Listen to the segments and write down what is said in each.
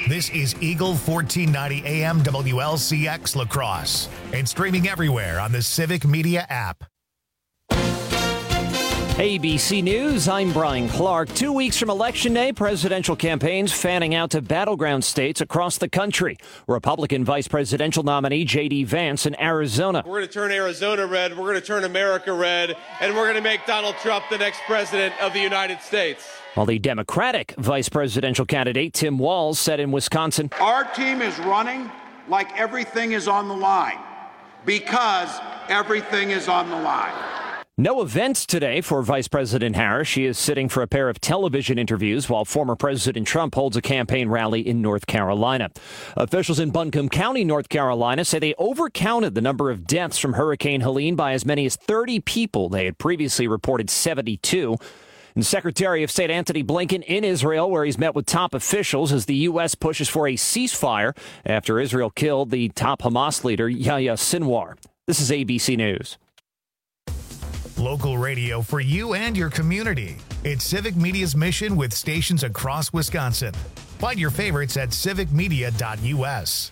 This is Eagle 1490 AM WLCX La Crosse and streaming everywhere on the Civic Media app. ABC News, I'm Brian Clark. 2 weeks from Election Day, presidential campaigns fanning out to battleground states across the country. Republican vice presidential nominee J.D. Vance in Arizona. We're going to turn Arizona red, we're going to turn America red, and we're going to make Donald Trump the next president of the United States. While the Democratic vice presidential candidate Tim Walz said in Wisconsin, our team is running like everything is on the line, because everything is on the line. No events today for Vice President Harris. She is sitting for a pair of television interviews while former President Trump holds a campaign rally in North Carolina. Officials in Buncombe County, North Carolina, say they overcounted the number of deaths from Hurricane Helene by as many as 30 people. They had previously reported 72. And Secretary of State Antony Blinken in Israel, where he's met with top officials as the U.S. pushes for a ceasefire after Israel killed the top Hamas leader, Yahya Sinwar. This is ABC News. Local radio for you and your community. It's Civic Media's mission with stations across Wisconsin. Find your favorites at civicmedia.us.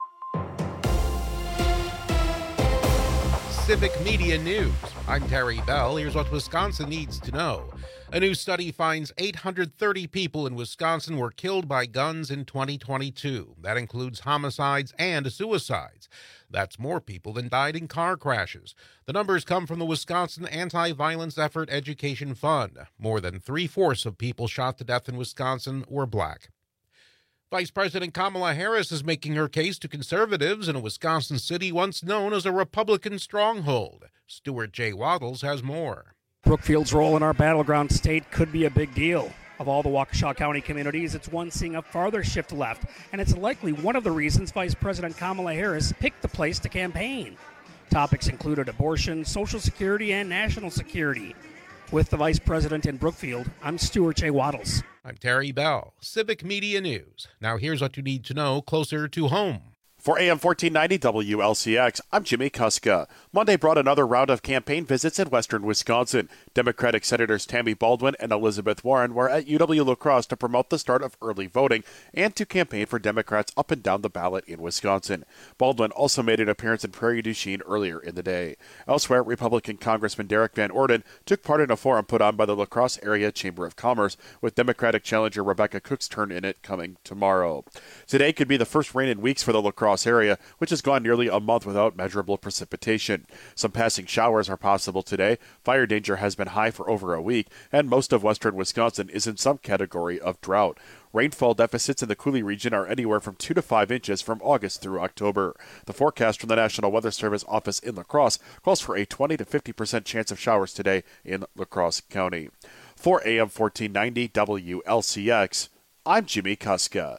Civic Media News. I'm Terry Bell. Here's what Wisconsin needs to know. A new study finds 830 people in Wisconsin were killed by guns in 2022. That includes homicides and suicides. That's more people than died in car crashes. The numbers come from the Wisconsin Anti-Violence Effort Education Fund. More than 3/4 of people shot to death in Wisconsin were black. Vice President Kamala Harris is making her case to conservatives in a Wisconsin city once known as a Republican stronghold. Stuart J. Waddles has more. Brookfield's role in our battleground state could be a big deal. Of all the Waukesha County communities, it's one seeing a farther shift left, and it's likely one of the reasons Vice President Kamala Harris picked the place to campaign. Topics included abortion, Social Security, and national security. With the Vice President in Brookfield, I'm Stuart J. Waddles. I'm Terry Bell, Civic Media News. Now here's what you need to know closer to home. For AM 1490 WLCX, I'm Jimmy Kuska. Monday brought another round of campaign visits in western Wisconsin. Democratic Senators Tammy Baldwin and Elizabeth Warren were at UW La Crosse to promote the start of early voting and to campaign for Democrats up and down the ballot in Wisconsin. Baldwin also made an appearance in Prairie du Chien earlier in the day. Elsewhere, Republican Congressman Derek Van Orden took part in a forum put on by the La Crosse Area Chamber of Commerce, with Democratic challenger Rebecca Cook's turn in it coming tomorrow. Today could be the first rain in weeks for the La Crosse area, which has gone nearly a month without measurable precipitation. Some passing showers are possible today. Fire danger has been high for over a week, and most of western Wisconsin is in some category of drought. Rainfall deficits in the Coulee region are anywhere from 2 to 5 inches from August through October. The forecast from the National Weather Service office in La Crosse calls for a 20 to 50% chance of showers today in La Crosse County. For AM 1490 WLCX, I'm Jimmy Kuska.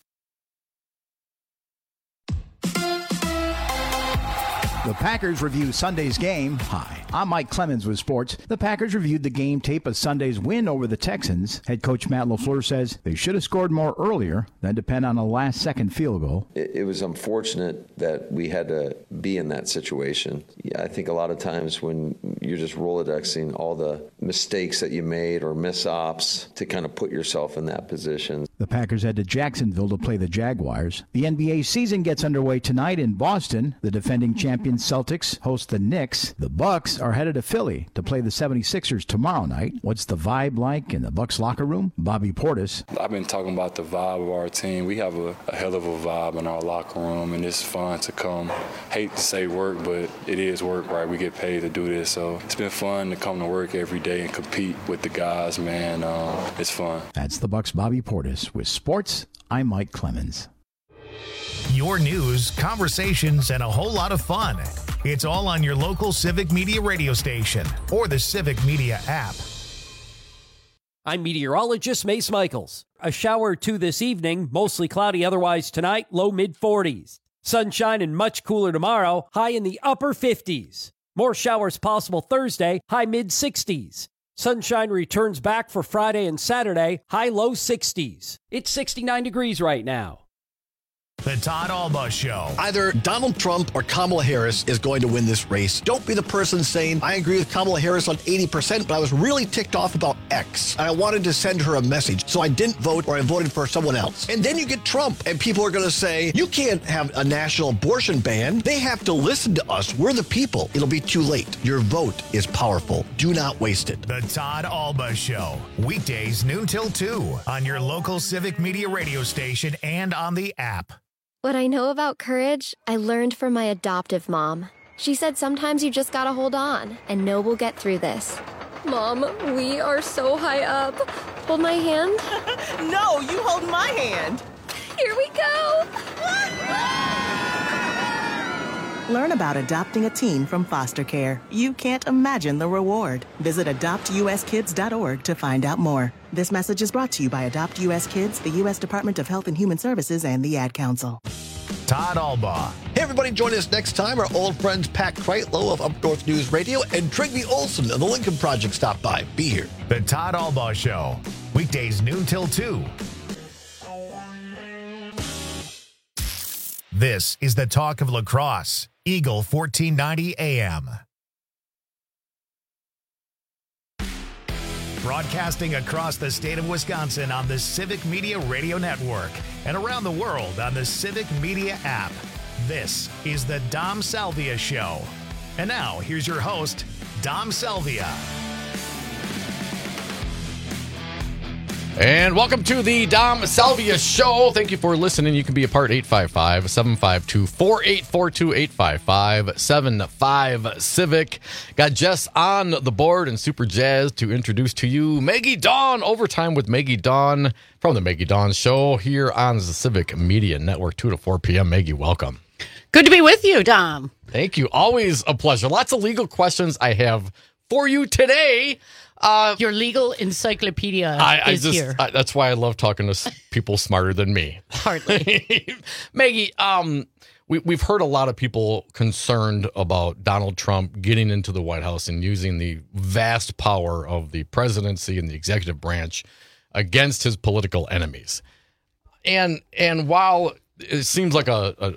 The Packers review Sunday's game. Hi, I'm Mike Clemens with sports. The Packers reviewed the game tape of Sunday's win over the Texans. Head coach Matt LaFleur says they should have scored more earlier than depend on a last-second field goal. It was unfortunate that we had to be in that situation. Yeah, I think a lot of times when you're just Rolodexing all the mistakes that you made or miss-ops to kind of put yourself in that position. The Packers head to Jacksonville to play the Jaguars. The NBA season gets underway tonight in Boston. The defending champion Celtics host the Knicks. The Bucks are headed to Philly to play the 76ers tomorrow night. What's the vibe like in the Bucks locker room? Bobby Portis. I've been talking about the vibe of our team. We have a hell of a vibe in our locker room, and it's fun to come. Hate to say work, but it is work, right? We get paid to do this, so it's been fun to come to work every day and compete with the guys, man. It's fun. That's the Bucks' Bobby Portis. With sports, I'm Mike Clemens. Your news, conversations, and a whole lot of fun. It's all on your local Civic Media radio station or the Civic Media app. I'm meteorologist Mace Michaels. A shower or two this evening, mostly cloudy otherwise tonight, low mid-40s. Sunshine and much cooler tomorrow, high in the upper 50s. More showers possible Thursday, high mid-60s. Sunshine returns back for Friday and Saturday, high low 60s. It's 69 degrees right now. The Todd Alba Show. Either Donald Trump or Kamala Harris is going to win this race. Don't be the person saying, I agree with Kamala Harris on 80%, but I was really ticked off about X. And I wanted to send her a message, so I didn't vote or I voted for someone else. And then you get Trump, and people are going to say, you can't have a national abortion ban. They have to listen to us. We're the people. It'll be too late. Your vote is powerful. Do not waste it. The Todd Alba Show. Weekdays noon till 2 on your local Civic Media radio station and on the app. What I know about courage, I learned from my adoptive mom. She said sometimes you just gotta hold on and know we'll get through this. Mom, we are so high up. Hold my hand. No, you hold my hand. Here we go. Learn about adopting a teen from foster care. You can't imagine the reward. Visit adoptuskids.org to find out more. This message is brought to you by Adopt US Kids, the U.S. Department of Health and Human Services, and the Ad Council. Todd Alba. Hey, everybody, join us next time. Our old friends Pat Kreitlow of Up North News Radio and Trygve Olson of the Lincoln Project stop by. Be here. The Todd Alba Show. Weekdays noon till 2. This is the talk of La Crosse. Eagle 1490 AM. Broadcasting across the state of Wisconsin on the Civic Media Radio Network and around the world on the Civic Media app. This is the Dom Salvia Show. And now, here's your host, Dom Salvia. And welcome to the Dom Salvia Show. Thank you for listening. You can be a part 855-752-4842, 855-75-CIVIC. Got Jess on the board and super jazzed to introduce to you Maggie Dawn. Overtime with Maggie Dawn from the Maggie Dawn Show here on the Civic Media Network, 2 to 4 p.m. Maggie, welcome. Good to be with you, Dom. Thank you. Always a pleasure. Lots of legal questions I have for you today. Your legal encyclopedia is here. That's why I love talking to people smarter than me. Hardly. Maggie, we've heard a lot of people concerned about Donald Trump getting into the White House and using the vast power of the presidency and the executive branch against his political enemies. And while it seems like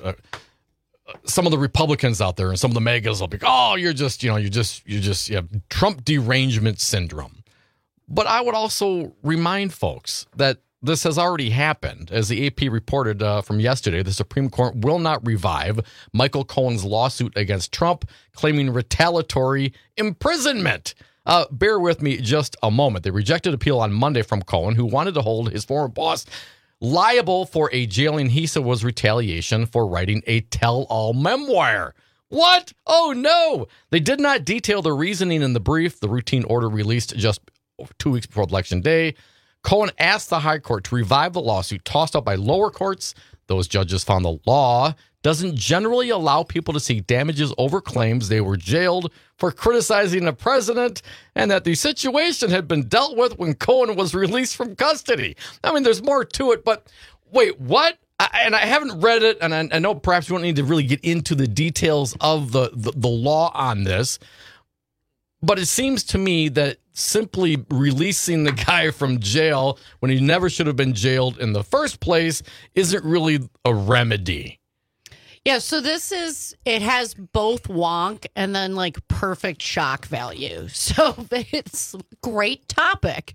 some of the Republicans out there and some of the MAGAs will be, oh, you have Trump derangement syndrome. But I would also remind folks that this has already happened. As the AP reported from yesterday, the Supreme Court will not revive Michael Cohen's lawsuit against Trump, claiming retaliatory imprisonment. Bear with me just a moment. They rejected appeal on Monday from Cohen, who wanted to hold his former boss liable for a jailing he said was retaliation for writing a tell-all memoir. What? Oh, no. They did not detail the reasoning in the brief. The routine order released just 2 weeks before Election Day. Cohen asked the high court to revive the lawsuit tossed out by lower courts. Those judges found the law doesn't generally allow people to seek damages over claims they were jailed for criticizing the president and that the situation had been dealt with when Cohen was released from custody. I mean, there's more to it, but wait, what? And I haven't read it, and I know perhaps we don't need to really get into the details of the law on this, but it seems to me that simply releasing the guy from jail when he never should have been jailed in the first place isn't really a remedy. Yeah, so it has both wonk and then like perfect shock value. So it's a great topic.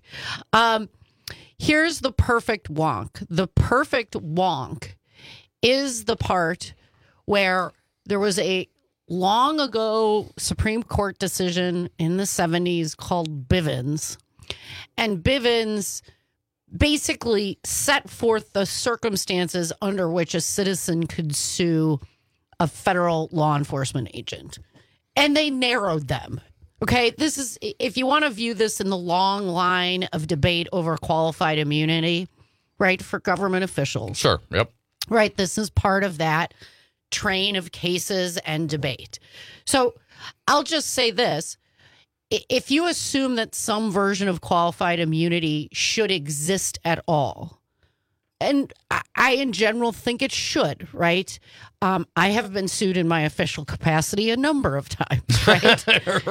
Here's the perfect wonk. The perfect wonk is the part where there was a long ago Supreme Court decision in the 70s called Bivens. And Bivens basically set forth the circumstances under which a citizen could sue a federal law enforcement agent. And they narrowed them. Okay, this is, if you want to view this in the long line of debate over qualified immunity, right, for government officials. Sure, yep. Right, this is part of that train of cases and debate. So I'll just say this. If you assume that some version of qualified immunity should exist at all, and I in general think it should, right? I have been sued in my official capacity a number of times, right?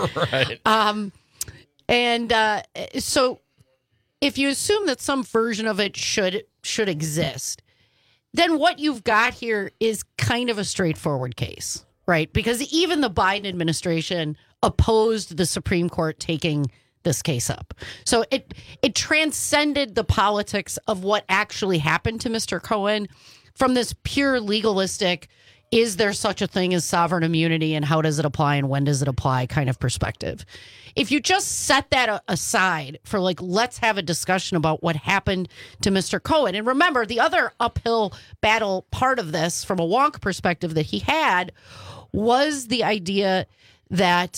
Right. So if you assume that some version of it should exist, then what you've got here is kind of a straightforward case, right? Because even the Biden administration opposed the Supreme Court taking this case up. So it transcended the politics of what actually happened to Mr. Cohen from this pure legalistic, is there such a thing as sovereign immunity and how does it apply and when does it apply kind of perspective. If you just set that aside for like, let's have a discussion about what happened to Mr. Cohen. And remember, the other uphill battle part of this from a wonk perspective that he had was the idea that,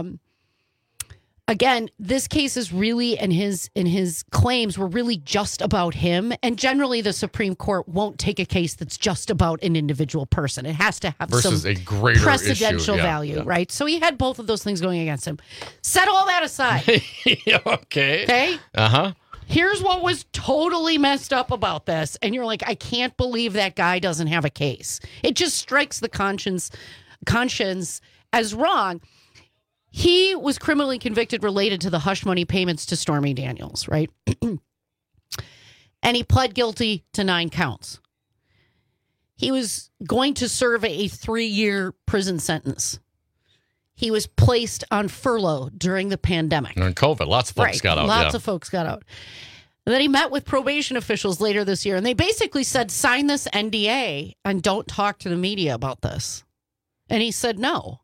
again, this case is really, and his claims were really just about him. And generally, the Supreme Court won't take a case that's just about an individual person. It has to have versus some a greater precedential issue. value, right? So he had both of those things going against him. Set all that aside. Okay. Uh-huh. Here's what was totally messed up about this. And you're like, I can't believe that guy doesn't have a case. It just strikes the conscience as wrong. He was criminally convicted related to the hush money payments to Stormy Daniels, right? And he pled guilty to 9 counts. He was going to serve a 3-year prison sentence. He was placed on furlough during the pandemic. During COVID, lots of folks got out. Lots of folks got out. And then he met with probation officials later this year, and they basically said, sign this NDA and don't talk to the media about this. And he said no.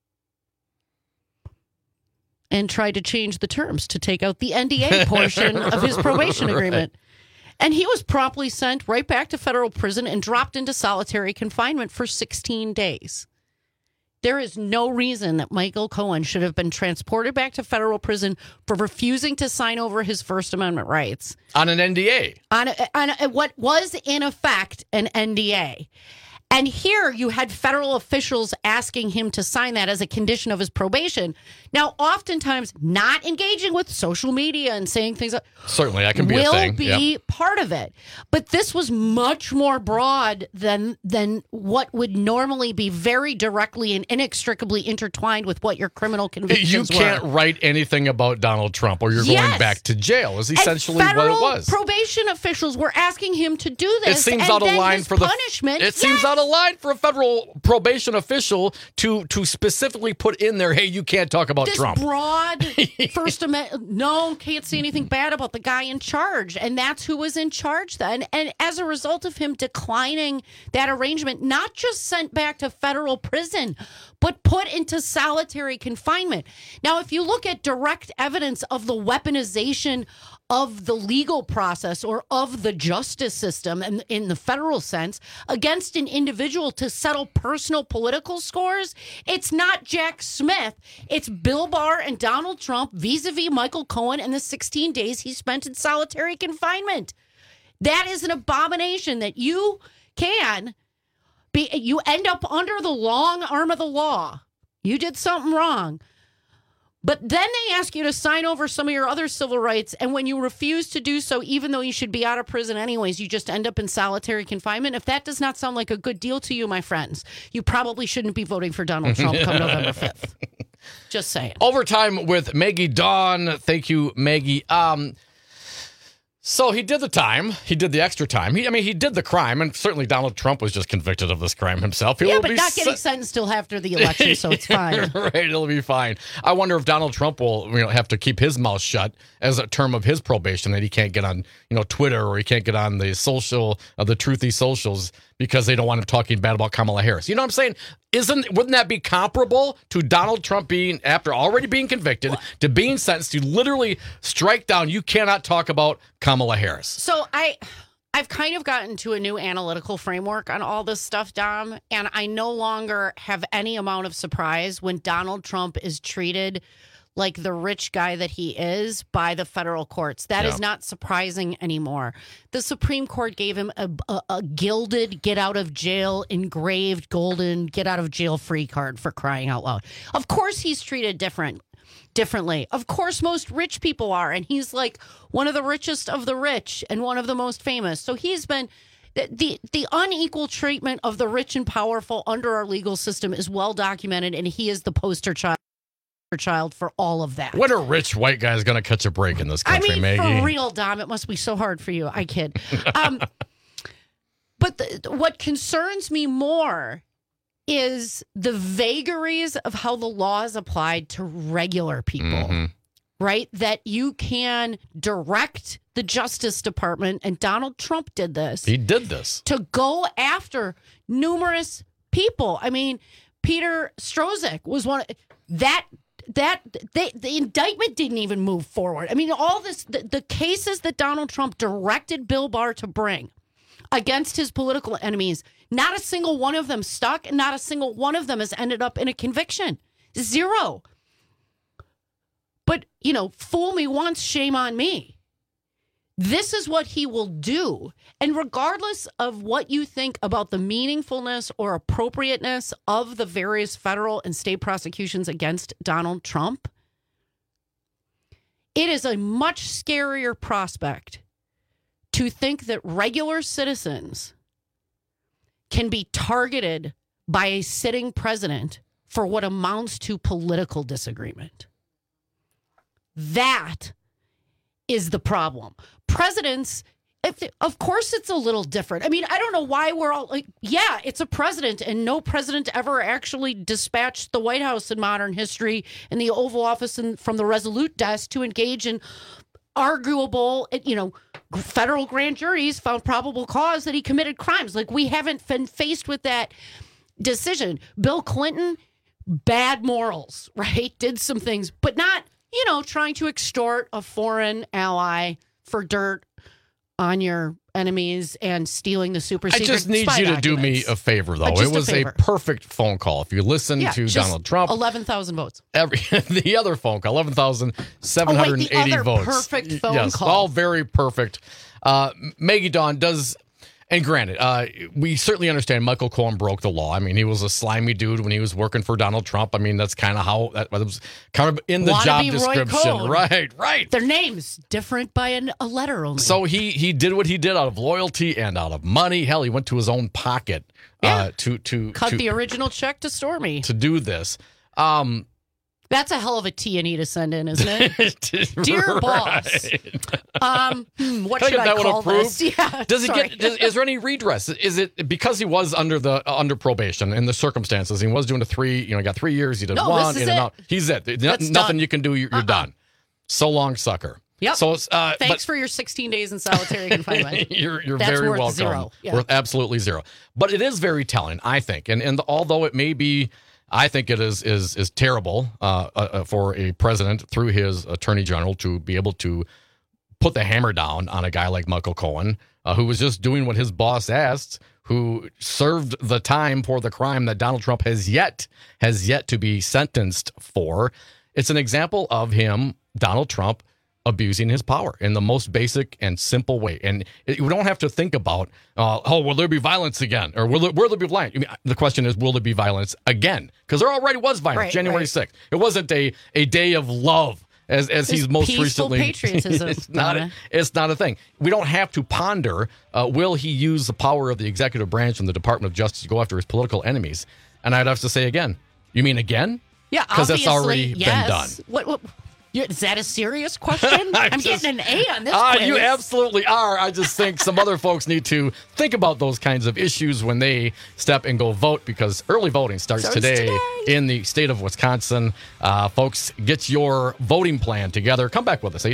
And tried to change the terms to take out the NDA portion of his probation agreement. And he was promptly sent right back to federal prison and dropped into solitary confinement for 16 days. There is no reason that Michael Cohen should have been transported back to federal prison for refusing to sign over his First Amendment rights. On an NDA. On what was, in effect, an NDA. And here you had federal officials asking him to sign that as a condition of his probation. Now, oftentimes, not engaging with social media and saying things certainly that can be a thing. Will be part of it. But this was much more broad than what would normally be very directly and inextricably intertwined with what your criminal convictions were. You can't write anything about Donald Trump or you're going back to jail is essentially what it was. Probation officials were asking him to do this. It seems out of line for punishment. It seems out of line for a federal probation official to specifically put in there, hey, you can't talk about this Trump. Broad First Amendment, no, can't say anything bad about the guy in charge. And that's who was in charge then. And as a result of him declining that arrangement, not just sent back to federal prison, but put into solitary confinement. Now, if you look at direct evidence of the weaponization of the legal process or of the justice system and in the federal sense against an individual to settle personal political scores, it's not Jack Smith. It's Bill Barr and Donald Trump vis-a-vis Michael Cohen and the 16 days he spent in solitary confinement. That is an abomination that you end up under the long arm of the law. You did something wrong. But then they ask you to sign over some of your other civil rights, and when you refuse to do so, even though you should be out of prison anyways, you just end up in solitary confinement. If that does not sound like a good deal to you, my friends, you probably shouldn't be voting for Donald Trump come November 5th. Just saying. Overtime with Maggie Dawn. Thank you, Maggie. So he did the time. He did the extra time. He did the crime, and certainly Donald Trump was just convicted of this crime himself. But not getting sentenced till after the election, so it's fine. Right, it'll be fine. I wonder if Donald Trump will have to keep his mouth shut as a term of his probation, that he can't get on Twitter or he can't get on the the truthy socials because they don't want him talking bad about Kamala Harris. You know what I'm saying? Wouldn't that be comparable to Donald Trump being, after already being convicted, to being sentenced to literally strike down, you cannot talk about Kamala Harris? So I've kind of gotten to a new analytical framework on all this stuff, Dom, and I no longer have any amount of surprise when Donald Trump is treated like the rich guy that he is by the federal courts. That is not surprising anymore. The Supreme Court gave him a gilded get-out-of-jail, engraved golden get-out-of-jail-free card, for crying out loud. Of course he's treated differently. Of course most rich people are, and he's like one of the richest of the rich and one of the most famous. So he's been... The unequal treatment of the rich and powerful under our legal system is well documented, and he is the poster child for all of that. When a rich white guy is going to catch a break in this country, Maggie? For real, Dom, it must be so hard for you. I kid. But what concerns me more is the vagaries of how the law is applied to regular people, right? That you can direct the Justice Department, and Donald Trump did this. He did this. To go after numerous people. I mean, Peter Strzok was one of the indictment didn't even move forward. I mean, all this, the cases that Donald Trump directed Bill Barr to bring against his political enemies, not a single one of them stuck, and not a single one of them has ended up in a conviction. Zero. But, fool me once, shame on me. This is what he will do. And regardless of what you think about the meaningfulness or appropriateness of the various federal and state prosecutions against Donald Trump, it is a much scarier prospect to think that regular citizens can be targeted by a sitting president for what amounts to political disagreement. That is the problem. Presidents, of course it's a little different. I mean, I don't know why we're all like, yeah, it's a president, and no president ever actually dispatched the White House in modern history and the Oval Office and from the Resolute desk to engage in arguable, federal grand juries found probable cause that he committed crimes. Like, we haven't been faced with that decision. Bill Clinton, bad morals, right? Did some things, but not, trying to extort a foreign ally for dirt on your enemies and stealing the super secret. I just need you to do me a favor, though. It was a perfect phone call. If you listen to Donald Trump, 11,000 votes. The other phone call, 11,780 votes. Perfect phone call. All very perfect. Maggie Dawn does. And granted, we certainly understand Michael Cohen broke the law. I mean, he was a slimy dude when he was working for Donald Trump. I mean, that's kind of how that was kind of in the job description. Right. Their names different by a letter only. So he did what he did out of loyalty and out of money. Hell, he went to his own pocket to cut the original check to Stormy to do this. That's a hell of a T&E to send in, isn't it? Dear boss. What should I call this? Yeah, is there any redress? Is it because he was under probation in the circumstances? He was doing he got 3 years. He did one in and out. He's it. Nothing done. You can do. You're done. So long, sucker. Yep. So thanks for your 16 days in solitary confinement. You're very welcome. Zero. Yeah. Worth absolutely zero. But it is very telling, I think, and although it may be. I think it is terrible for a president through his attorney general to be able to put the hammer down on a guy like Michael Cohen, who was just doing what his boss asked, who served the time for the crime that Donald Trump has yet to be sentenced for. It's an example of him, Donald Trump, abusing his power in the most basic and simple way. And we don't have to think about, will there be violence again? Or will there be violence? I mean, the question is, will there be violence again? Because there already was violence, January 6th. It wasn't a day of love as he's most recently. Patriotism. It's not a thing. We don't have to ponder, will he use the power of the executive branch and the Department of Justice to go after his political enemies? And I'd have to say again. You mean again? Yeah, because that's already been done. What? Is that a serious question? I'm getting an A on this quiz. You absolutely are. I just think some other folks need to think about those kinds of issues when they step and go vote, because early voting starts today in the state of Wisconsin. Folks, get your voting plan together. Come back with us,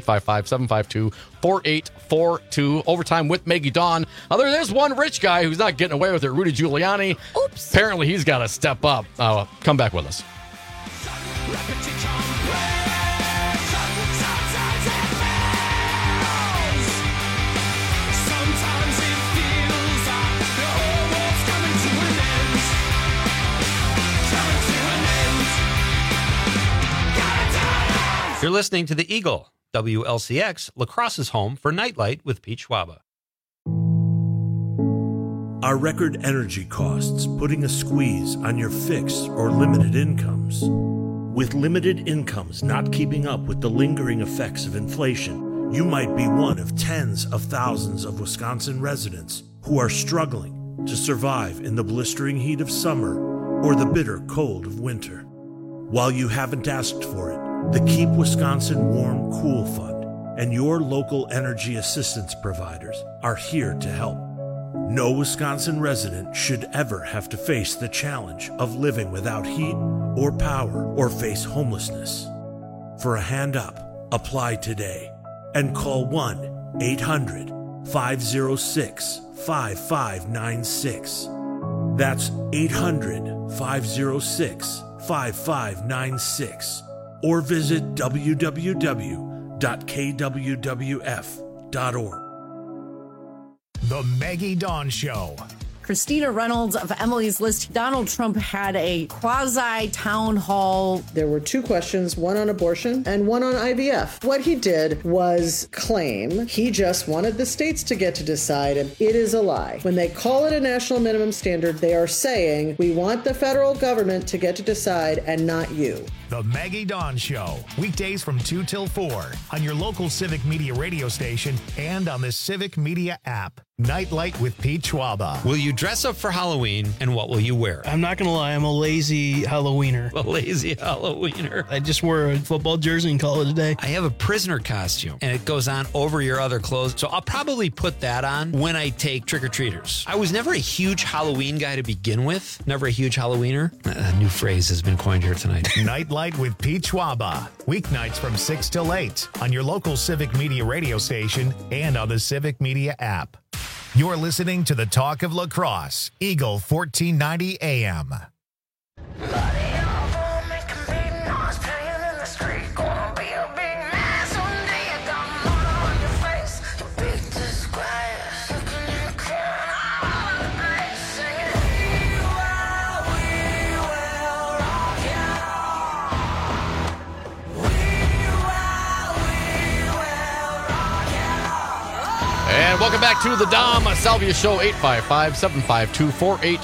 855-752-4842. Overtime with Maggie Dawn. There is one rich guy who's not getting away with it, Rudy Giuliani. Oops. Apparently, he's got to step up. Come back with us. You're listening to The Eagle, WLCX, La Crosse's home for Nightlight with Pete Schwaba. Are record energy costs putting a squeeze on your fixed or limited incomes? With limited incomes not keeping up with the lingering effects of inflation, you might be one of tens of thousands of Wisconsin residents who are struggling to survive in the blistering heat of summer or the bitter cold of winter. While you haven't asked for it, the Keep Wisconsin Warm Cool Fund and your local energy assistance providers are here to help. No Wisconsin resident should ever have to face the challenge of living without heat or power or face homelessness. For a hand up, apply today and call 1-800-506-5596. That's 800-506-5596. Or visit www.kwwf.org. The Maggie Dawn Show. Christina Reynolds of Emily's List. Donald Trump had a quasi-town hall. There were two questions, one on abortion and one on IVF. What he did was claim he just wanted the states to get to decide, and it is a lie. When they call it a national minimum standard, they are saying, we want the federal government to get to decide and not you. The Maggie Dawn Show, weekdays from 2 till 4 on your local Civic Media radio station and on the Civic Media app. Nightlight with Pete Schwaba. Will you dress up for Halloween, and what will you wear? I'm not going to lie, I'm a lazy Halloweener. A lazy Halloweener. I just wear a football jersey and call it a day. I have a prisoner costume, and it goes on over your other clothes, so I'll probably put that on when I take trick-or-treaters. I was never a huge Halloween guy to begin with. Never a huge Halloweener. A new phrase has been coined here tonight. Nightlight with Pete Schwaba. Weeknights from 6 till 8 on your local Civic Media radio station and on the Civic Media app. You're listening to the Talk of La Crosse, Eagle 1490 AM. And welcome back to the Dom Salvia Show, 855-752-4842,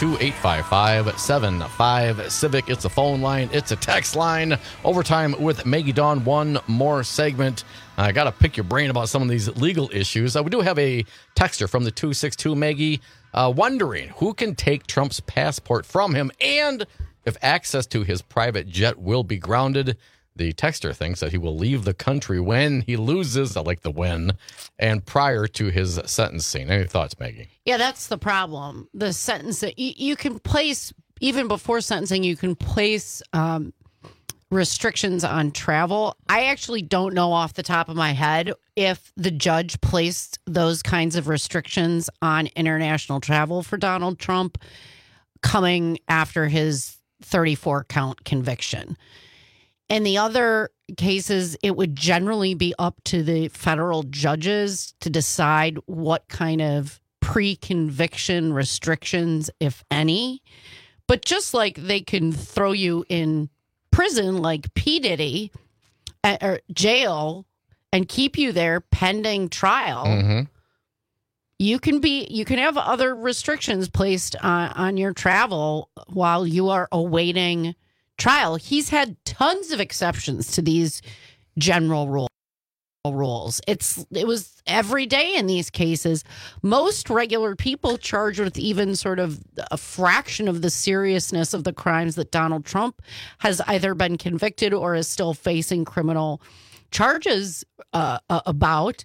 855-75-CIVIC. It's a phone line. It's a text line. Overtime with Maggie Dawn. One more segment. I got to pick your brain about some of these legal issues. We do have a texter from the 262, Maggie, wondering who can take Trump's passport from him and if access to his private jet will be grounded. The texter thinks that he will leave the country when he loses, I like the when, and prior to his sentencing. Any thoughts, Maggie? Yeah, that's the problem. The sentence that you can place, even before sentencing, you can place restrictions on travel. I actually don't know off the top of my head if the judge placed those kinds of restrictions on international travel for Donald Trump coming after his 34-count conviction. In the other cases, it would generally be up to the federal judges to decide what kind of pre-conviction restrictions, if any. But just like they can throw you in prison like P. Diddy, or jail, and keep you there pending trial, you can have other restrictions placed on your travel while you are awaiting trial. He's had tons of exceptions to these general rules. It was every day in these cases. Most regular people charged with even sort of a fraction of the seriousness of the crimes that Donald Trump has either been convicted or is still facing criminal charges about,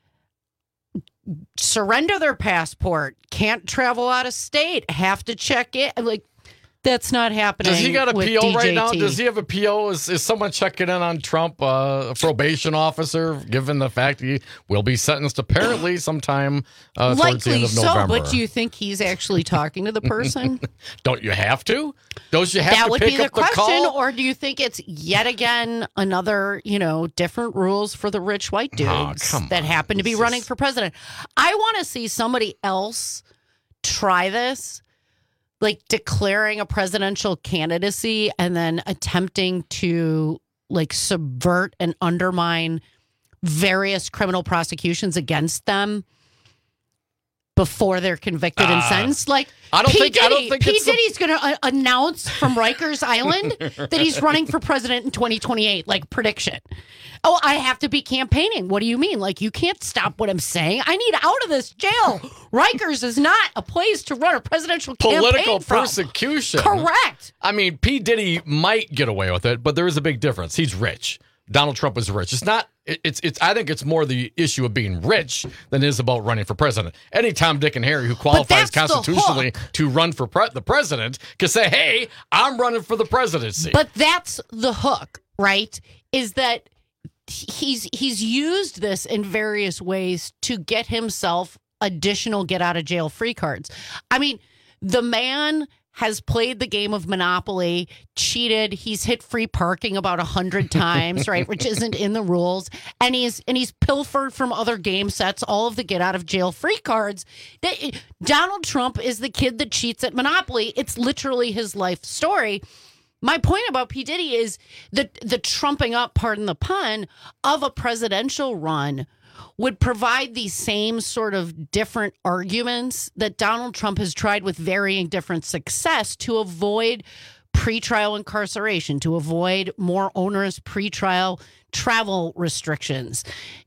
surrender their passport, can't travel out of state, have to check it. Like, that's not happening. Does he got a PO DJT right now? Does he have a PO? Is someone checking in on Trump, a probation officer, given the fact he will be sentenced apparently sometime towards the end of November? But do you think he's actually talking to the person? Don't you have to? Don't you have that to would pick be the up the question, call? or do you think it's yet again another, different rules for the rich white dudes that happen to be running for president? I want to see somebody else try this. Like declaring a presidential candidacy and then attempting to subvert and undermine various criminal prosecutions against them before they're convicted and sentenced. I don't think P. Diddy's going to announce from Rikers Island that he's running for president in 2028, prediction. Oh, I have to be campaigning. What do you mean? You can't stop what I'm saying. I need out of this jail. Rikers is not a place to run a presidential campaign Political from. persecution. Correct. I mean, P. Diddy might get away with it, but there is a big difference. He's rich. Donald Trump is rich. It's not I think it's more the issue of being rich than it is about running for president. Any Tom, Dick, and Harry who qualifies constitutionally to run for the president can say, hey, I'm running for the presidency. But that's the hook, right? Is that he's used this in various ways to get himself additional get-out-of-jail-free cards. I mean, the man has played the game of Monopoly, cheated. He's hit free parking about 100 times, right, which isn't in the rules. And he's pilfered from other game sets all of the get out of jail free cards. Donald Trump is the kid that cheats at Monopoly. It's literally his life story. My point about P. Diddy is the trumping up, pardon the pun, of a presidential run would provide the same sort of different arguments that Donald Trump has tried with varying different success to avoid pretrial incarceration, to avoid more onerous pretrial travel restrictions,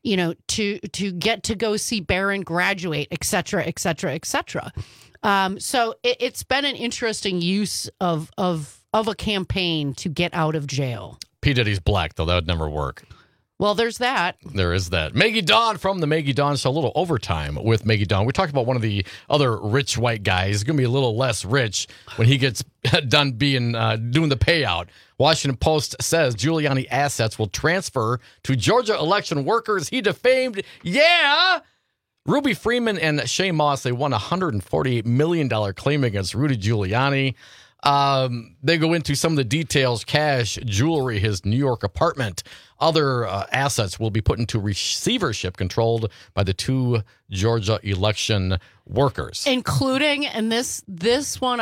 to get to go see Barron graduate, et cetera, et cetera, et cetera. So it's been an interesting use of a campaign to get out of jail. P. Diddy's black, though. That would never work. Well, there's that. There is that. Maggie Dawn from the Maggie Dawn Show. A little overtime with Maggie Dawn. We talked about one of the other rich white guys. He's going to be a little less rich when he gets done doing the payout. Washington Post says Giuliani assets will transfer to Georgia election workers he defamed. Yeah! Ruby Freeman and Shay Moss, they won a $148 million claim against Rudy Giuliani. They go into some of the details: cash, jewelry, his New York apartment. Other assets will be put into receivership controlled by the two Georgia election workers. Including, and this one,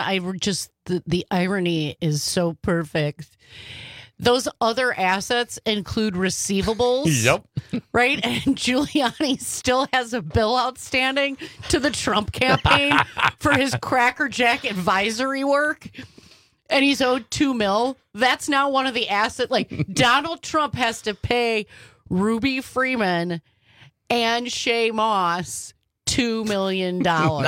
the irony is so perfect. Those other assets include receivables. Yep. Right? And Giuliani still has a bill outstanding to the Trump campaign for his Cracker Jack advisory work. And he's owed $2 million. That's now one of the assets. Like, Donald Trump has to pay Ruby Freeman and Shay Moss $2 million.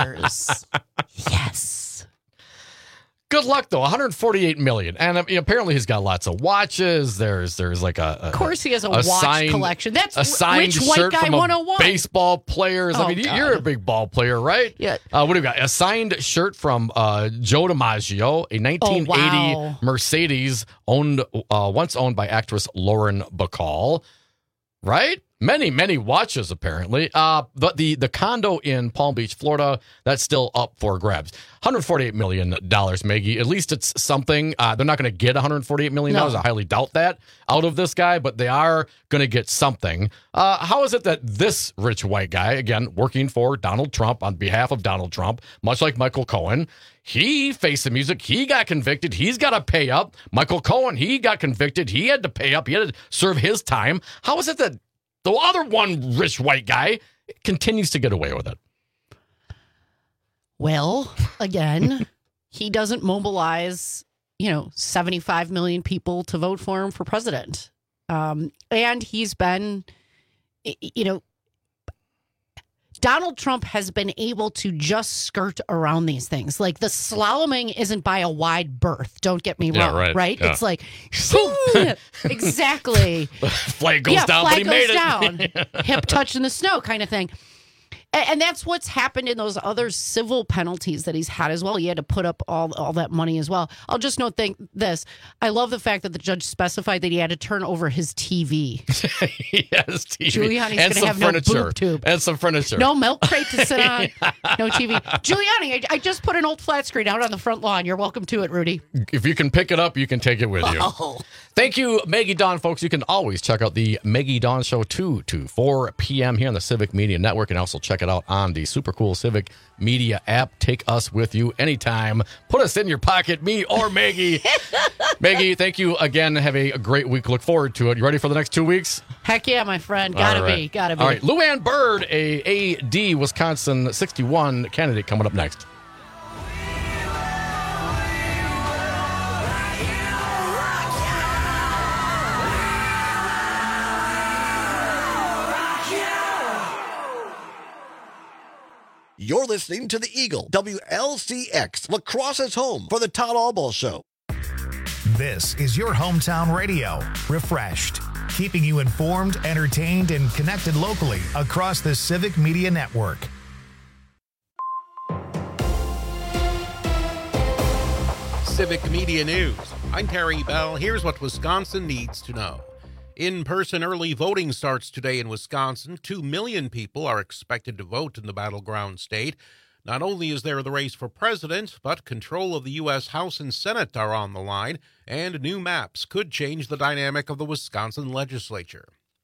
Yes. Good luck, though. $148 million, and apparently he's got lots of watches. There's like of course he has a watch collection. That's a signed rich white shirt guy from 101. Baseball players. Oh, I mean, God. You're a big ball player, right? Yeah. What do we got? A signed shirt from Joe DiMaggio, a 1980 Mercedes once owned by actress Lauren Bacall. Right? Many watches, apparently. But the condo in Palm Beach, Florida, that's still up for grabs. $148 million, Maggie. At least it's something. They're not going to get $148 million. No. I highly doubt that out of this guy, but they are going to get something. How is it that this rich white guy, again, working for Donald Trump on behalf of Donald Trump, much like Michael Cohen, he faced the music. He got convicted. He's got to pay up. Michael Cohen, he got convicted. He had to pay up. He had to serve his time. How is it that the other one rich white guy continues to get away with it? Well, again, he doesn't mobilize, 75 million people to vote for him for president. And he's been, Donald Trump has been able to just skirt around these things. Like, the slaloming isn't by a wide berth. Don't get me wrong, right? Yeah. It's like, exactly. Flag goes down, but he made it. Down. Hip touch in the snow kind of thing. And that's what's happened in those other civil penalties that he's had as well. He had to put up all that money as well. I'll just note this. I love the fact that the judge specified that he had to turn over his TV. Yes, TV. Giuliani's going to have furniture. no boob tube. And some furniture. No milk crate to sit on. No TV. Giuliani, I just put an old flat screen out on the front lawn. You're welcome to it, Rudy. If you can pick it up, you can take it with you. Oh. Thank you, Maggie Dawn, folks. You can always check out the Maggie Dawn Show 2 to 4 p.m. here on the Civic Media Network, and also check it out on the super cool Civic Media app. Take us with you anytime. Put us in your pocket, me or Maggie. Maggie, thank you again. Have a great week. Look forward to it. You ready for the next 2 weeks? Heck yeah, my friend. Gotta be. All right. Luann Byrd, a AD Wisconsin 61 candidate, coming up next. You're listening to The Eagle, WLCX, La Crosse's home for the Todd Albaugh Show. This is your hometown radio. Refreshed, keeping you informed, entertained, and connected locally across the Civic Media Network. Civic Media News. I'm Terry Bell. Here's what Wisconsin needs to know. In-person early voting starts today in Wisconsin. 2 million people are expected to vote in the battleground state. Not only is there the race for president, but control of the U.S. House and Senate are on the line, and new maps could change the dynamic of the Wisconsin legislature.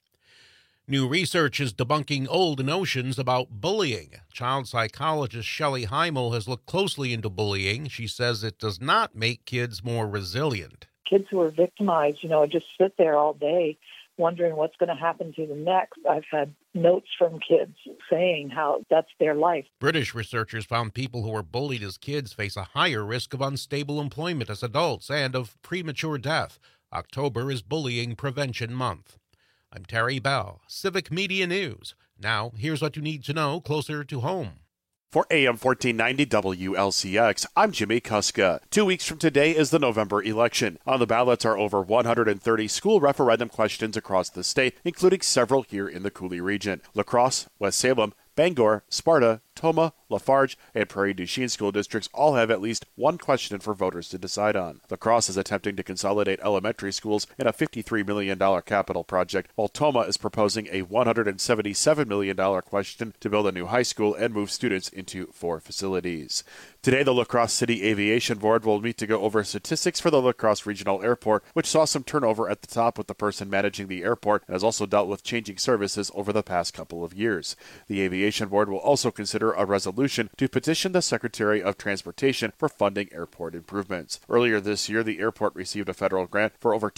New research is debunking old notions about bullying. Child psychologist Shelley Heimel has looked closely into bullying. She says it does not make kids more resilient. Kids who are victimized, just sit there all day wondering what's going to happen to them next. I've had notes from kids saying how that's their life. British researchers found people who were bullied as kids face a higher risk of unstable employment as adults and of premature death. October is Bullying Prevention Month. I'm Terry Bell, Civic Media News. Now, here's what you need to know closer to home. For AM 1490 WLCX, I'm Jimmy Kuska. 2 weeks from today is the November election. On the ballots are over 130 school referendum questions across the state, including several here in the Cooley region. La Crosse, West Salem, Bangor, Sparta, Tomah, Lafarge, and Prairie du Chien school districts all have at least one question for voters to decide on. La Crosse is attempting to consolidate elementary schools in a $53 million capital project, while Tomah is proposing a $177 million question to build a new high school and move students into 4 facilities. Today, the La Crosse City Aviation Board will meet to go over statistics for the La Crosse Regional Airport, which saw some turnover at the top with the person managing the airport and has also dealt with changing services over the past couple of years. The Aviation Board will also consider a resolution to petition the Secretary of Transportation for funding airport improvements. Earlier this year, the airport received a federal grant for over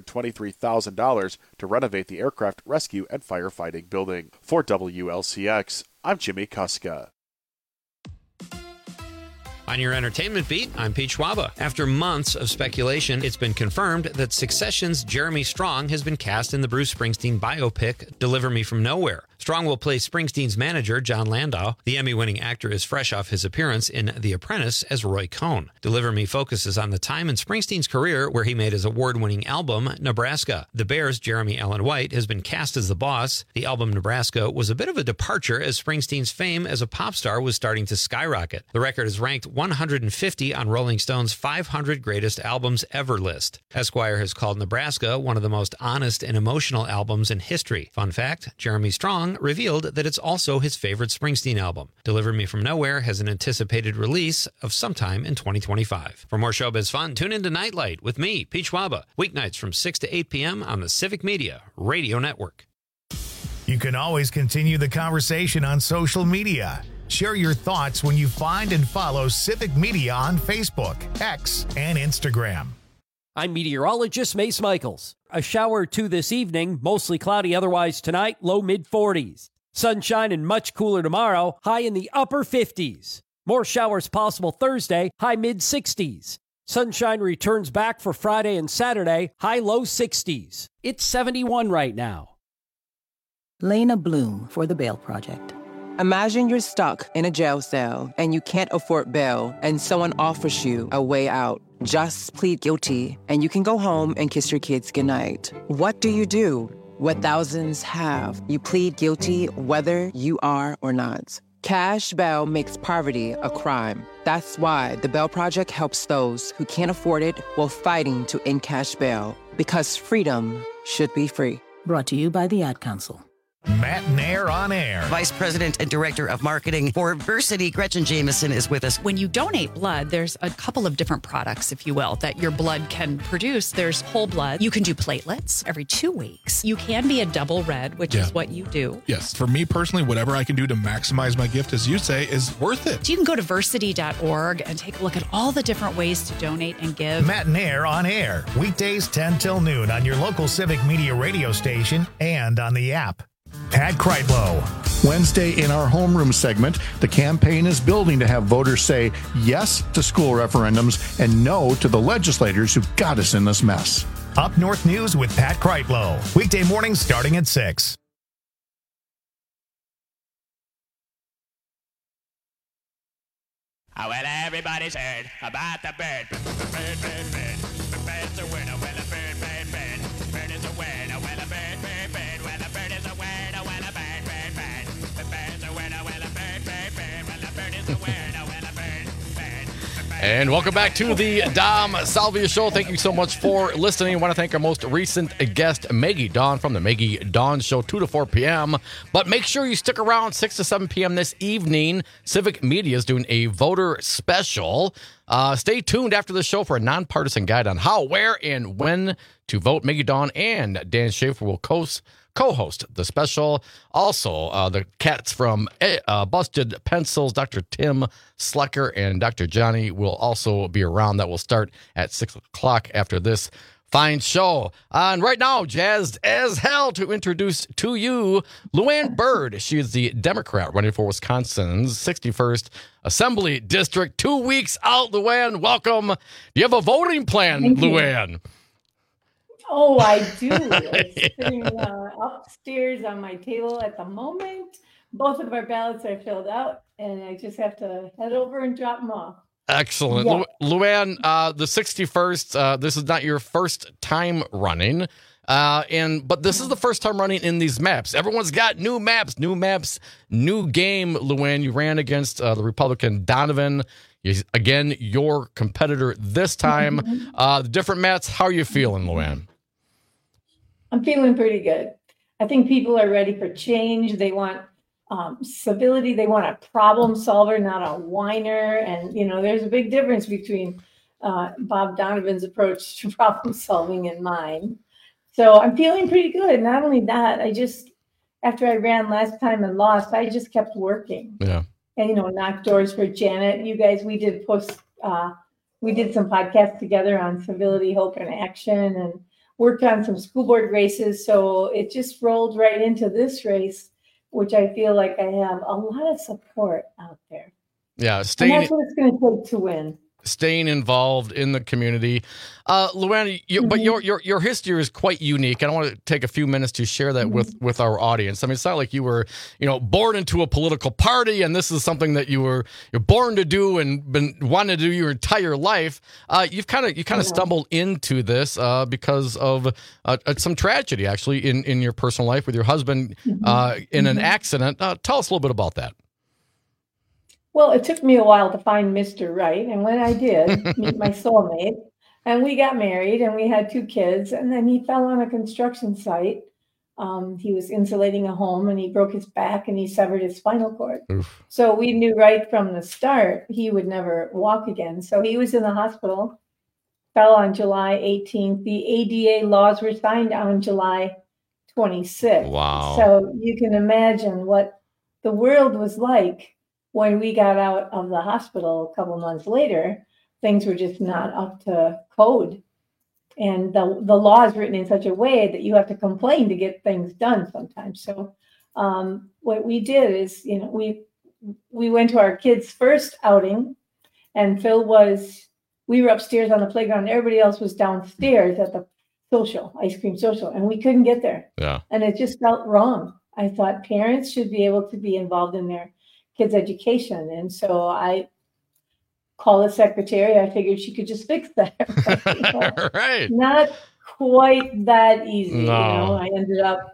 $223,000 to renovate the aircraft rescue and firefighting building. For WLCX, I'm Jimmy Kuska. On your entertainment beat, I'm Pete Schwaba. After months of speculation, it's been confirmed that Succession's Jeremy Strong has been cast in the Bruce Springsteen biopic, Deliver Me From Nowhere. Strong will play Springsteen's manager, John Landau. The Emmy-winning actor is fresh off his appearance in The Apprentice as Roy Cohn. Deliver Me focuses on the time in Springsteen's career where he made his award-winning album, Nebraska. The Bears' Jeremy Allen White has been cast as the boss. The album Nebraska was a bit of a departure as Springsteen's fame as a pop star was starting to skyrocket. The record is ranked 150 on Rolling Stone's 500 Greatest Albums Ever list. Esquire has called Nebraska one of the most honest and emotional albums in history. Fun fact, Jeremy Strong revealed that it's also his favorite Springsteen album. Deliver Me From Nowhere has an anticipated release of sometime in 2025. For more showbiz fun, tune into Nightlight with me, Pete Schwaba, weeknights from 6 to 8 p.m. on the Civic Media Radio Network. You can always continue the conversation on social media. Share your thoughts when you find and follow Civic Media on Facebook, X, and Instagram. I'm meteorologist Mace Michaels. A shower or two this evening, mostly cloudy otherwise tonight, low mid-40s. Sunshine and much cooler tomorrow, high in the upper 50s. More showers possible Thursday, high mid-60s. Sunshine returns back for Friday and Saturday, high low 60s. It's 71 right now. Lena Bloom for the Bail Project. Imagine you're stuck in a jail cell and you can't afford bail and someone offers you a way out. Just plead guilty and you can go home and kiss your kids goodnight. What do you do? What thousands have. You plead guilty whether you are or not. Cash bail makes poverty a crime. That's why the Bail Project helps those who can't afford it while fighting to end cash bail. Because freedom should be free. Brought to you by the Ad Council. Matt Nair on air. Vice President and Director of Marketing for Versity, Gretchen Jameson, is with us. When you donate blood, there's a couple of different products, if you will, that your blood can produce. There's whole blood. You can do platelets every 2 weeks. You can be a double red, which is what you do. Yes. For me personally, whatever I can do to maximize my gift, as you say, is worth it. So you can go to versity.org and take a look at all the different ways to donate and give. Matt Nair on air. Weekdays 10 till noon on your local Civic Media radio station and on the app. Pat Kreitlow. Wednesday in our homeroom segment, the campaign is building to have voters say yes to school referendums and no to the legislators who got us in this mess. Up North News with Pat Kreitlow. Weekday mornings starting at 6. Oh, well, everybody's heard about the bird. Bird, bird, bird. The bird's a winner. Well, a bird, bird, bird. Bird is a winner. Well, a bird. And welcome back to the Dom Salvia Show. Thank you so much for listening. I want to thank our most recent guest, Maggie Dawn from the Maggie Dawn Show, 2 to 4 p.m. But make sure you stick around 6 to 7 p.m. this evening. Civic Media is doing a voter special. Stay tuned after the show for a nonpartisan guide on how, where, and when to vote. Maggie Dawn and Dan Schaefer will co-host the special. Also, the cats from Busted Pencils, Dr. Tim Slecker and Dr. Johnny will also be around. That will start at 6 o'clock after this fine show. And right now, jazzed as hell to introduce to you Luann Byrd. She is the Democrat running for Wisconsin's 61st Assembly District. 2 weeks out, Luann. Welcome. Do you have a voting plan, Luann? Oh, I do. It's sitting upstairs on my table at the moment. Both of our ballots are filled out, and I just have to head over and drop them off. Excellent. Yeah. Luann, the 61st, this is not your first time running, but this is the first time running in these maps. Everyone's got new maps, new game, Luann. You ran against the Republican Donovan. Again, your competitor this time. The different maps, how are you feeling, Luann? I'm feeling pretty good. I think people are ready for change. They want civility. They want a problem solver, not a whiner. And, there's a big difference between Bob Donovan's approach to problem solving and mine. So I'm feeling pretty good. Not only that, after I ran last time and lost, I just kept working. Yeah. And, knocked doors for Janet. You guys, we did some podcasts together on civility, hope, and action, and worked on some school board races. So it just rolled right into this race, which I feel like I have a lot of support out there. Yeah. And that's what it's going to take to win. Staying involved in the community. Luann, but your history is quite unique. And I want to take a few minutes to share that with our audience. I mean, it's not like you were, born into a political party and this is something that you're born to do and been wanting to do your entire life. You've kind of stumbled into this because of some tragedy, actually, in your personal life with your husband in an accident. Tell us a little bit about that. Well, it took me a while to find Mr. Right. And when I did meet my soulmate, and we got married and we had 2 kids, and then he fell on a construction site. He was insulating a home and he broke his back and he severed his spinal cord. Oof. So we knew right from the start he would never walk again. So he was in the hospital, fell on July 18th. The ADA laws were signed on July 26th. Wow. So you can imagine what the world was like. When we got out of the hospital a couple months later, things were just not up to code. And the law is written in such a way that you have to complain to get things done sometimes. So what we did is, we went to our kids' first outing, and we were upstairs on the playground. Everybody else was downstairs at the ice cream social, and we couldn't get there. Yeah. And it just felt wrong. I thought parents should be able to be involved in their kids' education. And so I called the secretary. I figured she could just fix that. Right. Not quite that easy. No. I ended up,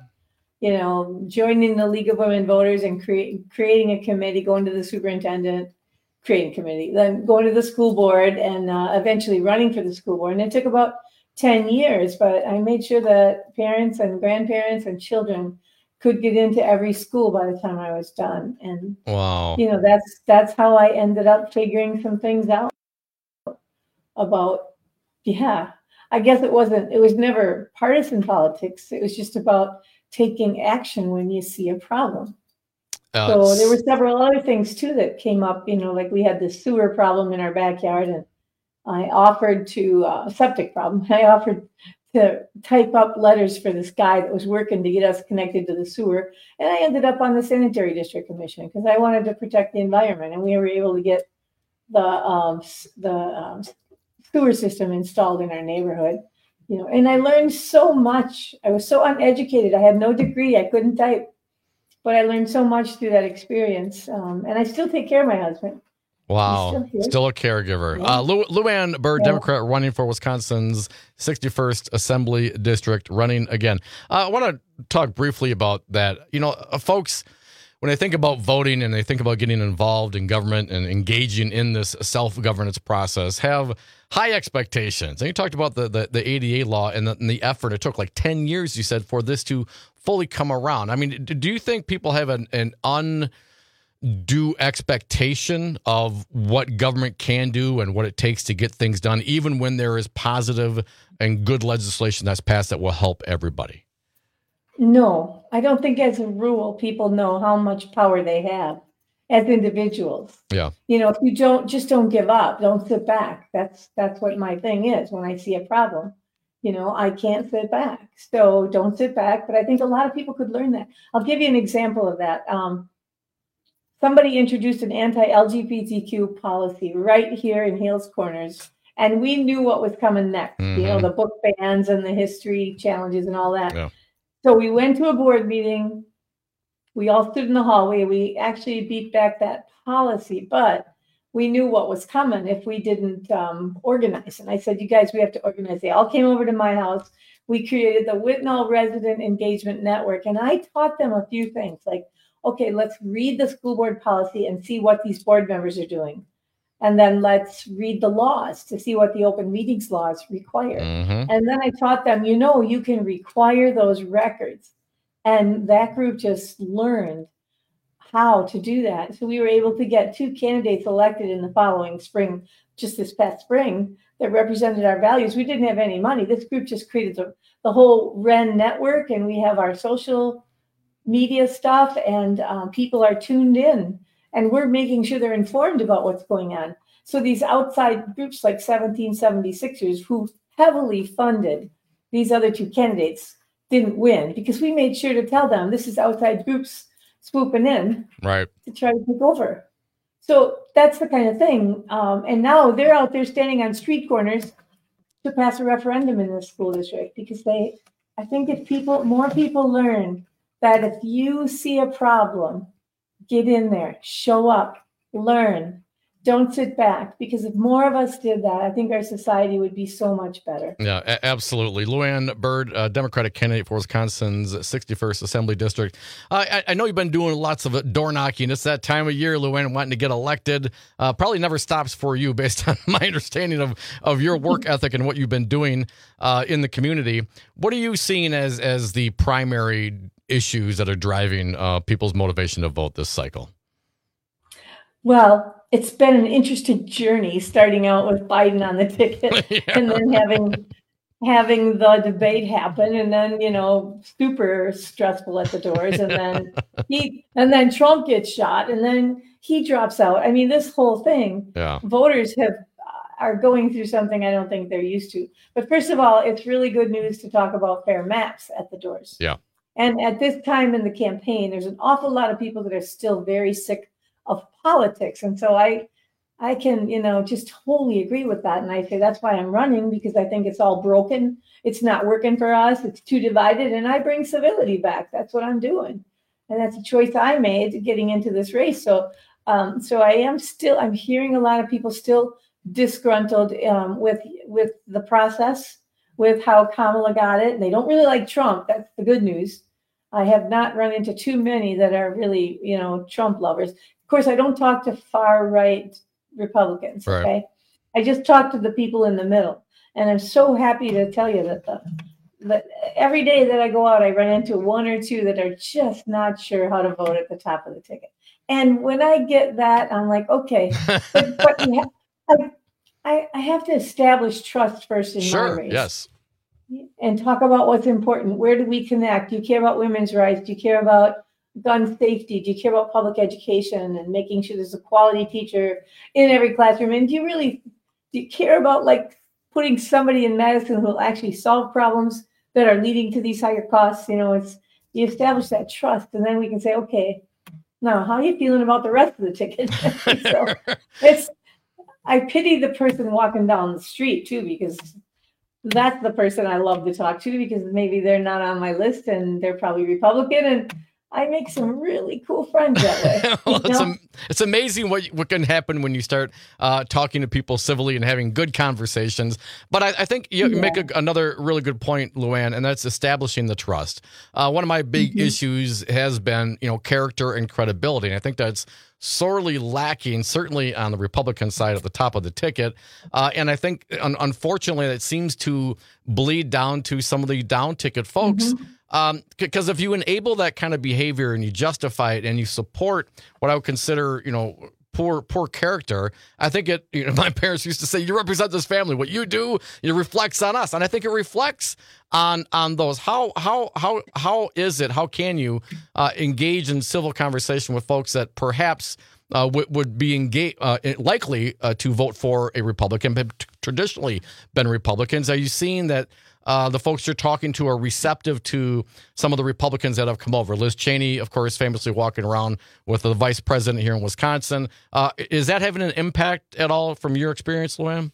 joining the League of Women Voters and creating a committee, going to the superintendent, creating a committee, then going to the school board, and eventually running for the school board. And it took about 10 years, but I made sure that parents and grandparents and children could get into every school by the time I was done. And, wow, that's how I ended up figuring some things out about, I guess it was never partisan politics. It was just about taking action when you see a problem. So there were several other things too that came up, like we had this sewer problem in our backyard, and I offered septic problem. I offered to type up letters for this guy that was working to get us connected to the sewer. And I ended up on the Sanitary District Commission because I wanted to protect the environment. And we were able to get the sewer system installed in our neighborhood. And I learned so much. I was so uneducated. I had no degree. I couldn't type. But I learned so much through that experience. And I still take care of my husband. Wow. Still a caregiver. Yeah. Luann Byrd, Democrat, running for Wisconsin's 61st Assembly District, running again. I want to talk briefly about that. Folks, when they think about voting and they think about getting involved in government and engaging in this self-governance process, have high expectations. And you talked about the ADA law and the effort. It took like 10 years, you said, for this to fully come around. I mean, do you think people have an undue expectation of what government can do and what it takes to get things done, even when there is positive and good legislation that's passed that will help everybody? No, I don't think as a rule people know how much power they have as individuals. Yeah. If you don't give up, don't sit back. That's what my thing is when I see a problem. I can't sit back. So don't sit back. But I think a lot of people could learn that. I'll give you an example of that. Somebody introduced an anti-LGBTQ policy right here in Hales Corners. And we knew what was coming next, the book bans and the history challenges and all that. Yeah. So we went to a board meeting. We all stood in the hallway. We actually beat back that policy, but we knew what was coming if we didn't organize. And I said, you guys, we have to organize. They all came over to my house. We created the Whitnall Resident Engagement Network. And I taught them a few things like, okay, let's read the school board policy and see what these board members are doing. And then let's read the laws to see what the open meetings laws require. Mm-hmm. And then I taught them, you can require those records. And that group just learned how to do that. So we were able to get 2 candidates elected in the following spring, just this past spring, that represented our values. We didn't have any money. This group just created the whole REN network, and we have our social media stuff, and people are tuned in. And we're making sure they're informed about what's going on. So these outside groups like 1776ers who heavily funded these other 2 candidates didn't win because we made sure to tell them this is outside groups swooping in right to try to take over. So that's the kind of thing. And now they're out there standing on street corners to pass a referendum in this school district because I think if more people learn that if you see a problem, get in there, show up, learn, don't sit back. Because if more of us did that, I think our society would be so much better. Yeah, absolutely. Luann Byrd, Democratic candidate for Wisconsin's 61st Assembly District. I know you've been doing lots of door knocking. It's that time of year, Luann, wanting to get elected. Probably never stops for you based on my understanding of your work ethic and what you've been doing in the community. What are you seeing as the primary issues that are driving people's motivation to vote this cycle? Well, it's been an interesting journey starting out with Biden on the ticket and then having the debate happen and then, super stressful at the doors. And then Trump gets shot and then he drops out. I mean, this whole thing, voters are going through something I don't think they're used to. But first of all, it's really good news to talk about fair maps at the doors. Yeah. And at this time in the campaign, there's an awful lot of people that are still very sick of politics. And so I can, just totally agree with that. And I say, that's why I'm running, because I think it's all broken. It's not working for us. It's too divided. And I bring civility back. That's what I'm doing. And that's a choice I made getting into this race. So I'm hearing a lot of people still disgruntled with the process, with how Kamala got it. They don't really like Trump. That's the good news. I have not run into too many that are really, Trump lovers. Of course, I don't talk to far right Republicans. Right. Okay. I just talk to the people in the middle. And I'm so happy to tell you that every day that I go out, I run into 1 or 2 that are just not sure how to vote at the top of the ticket. And when I get that, I'm like, okay, but I have to establish trust first in my race. Yes. And talk about what's important. Where do we connect? Do you care about women's rights? Do you care about gun safety? Do you care about public education and making sure there's a quality teacher in every classroom? And do you care about putting somebody in Madison who will actually solve problems that are leading to these higher costs? You establish that trust, and then we can say, okay, now how are you feeling about the rest of the ticket? So I pity the person walking down the street too, because that's the person I love to talk to, because maybe they're not on my list and they're probably Republican. And I make some really cool friends that way. Well, it's amazing what can happen when you start talking to people civilly and having good conversations. But I think you make another really good point, Luann, and that's establishing the trust. One of my big issues has been, character and credibility. And I think that's sorely lacking, certainly on the Republican side at the top of the ticket. And I think, unfortunately, that seems to bleed down to some of the down ticket folks. Because if you enable that kind of behavior and you justify it and you support what I would consider, poor character, I think my parents used to say, you represent this family. What you do, it reflects on us. And I think it reflects on those. How is it? How can you engage in civil conversation with folks that perhaps would be likely to vote for a Republican, have traditionally been Republicans? Are you seeing that the folks you're talking to are receptive to some of the Republicans that have come over? Liz Cheney, of course, famously walking around with the vice president here in Wisconsin. Is that having an impact at all from your experience, Luann?